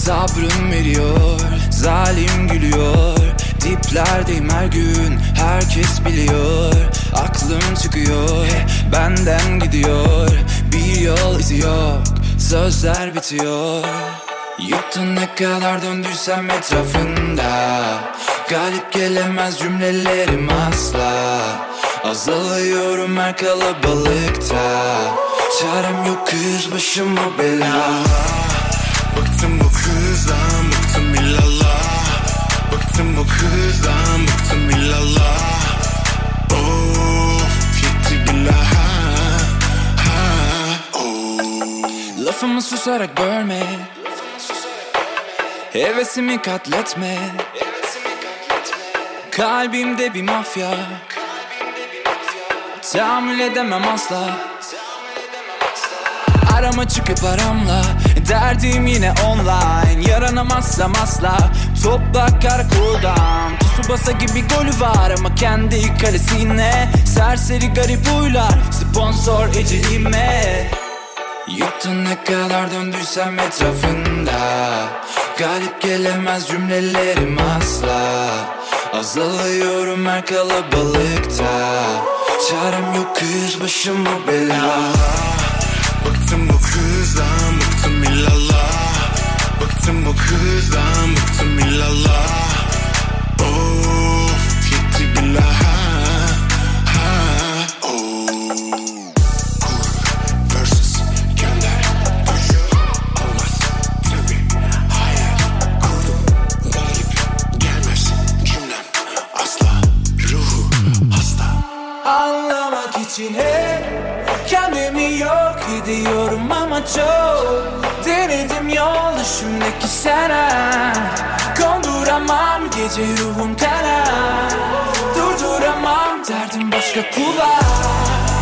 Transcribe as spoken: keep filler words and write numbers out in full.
Sabrım veriyor, zalim gülüyor. Diplerdeyim her gün, herkes biliyor. Aklım çıkıyor, benden gidiyor. Bir yol izi yok, sözler bitiyor. Yuttun ne kadar döndüysem etrafında. Galip gelemez cümlelerim asla. Azalıyorum her kalabalıkta. Çarem yok kız başıma bela. Bıktım bu kızdan, bıktım illallah. Bıktım bu kızdan, bıktım illallah. Of yetti billah. Oh. Lafımı susarak bölme, hevesimi katletme. Kalbimde bir mafya, tahammül edemem asla. Arama çıkıp aramla, derdim yine online. Yaranamazsam asla, topla karakoldan. Tsubasa gibi golü var ama kendi kalesine. Serseri garip huylar, sponsor eceliğime. Yuttun ne kadar döndüysem etrafında. Galip gelemez cümlelerim asla. Azalıyorum her kalabalıkta. Çarem yok kız başıma bela. Bıktım bu kızdan, bıktım illallah. Bıktım bu kızdan, bıktım illallah. Of yetti billah. Oh. Kur versus gönder. Düşür olmaz tabi. Hayal kurdum. Galip gelmez cümlem asla. Ruhu hasta. Anlamak için hep kendimi yok ediyorum ama çok denedim yol düşümdeki sana. Konduramam gece ruhum kana. Durduramam derdim başka kulak.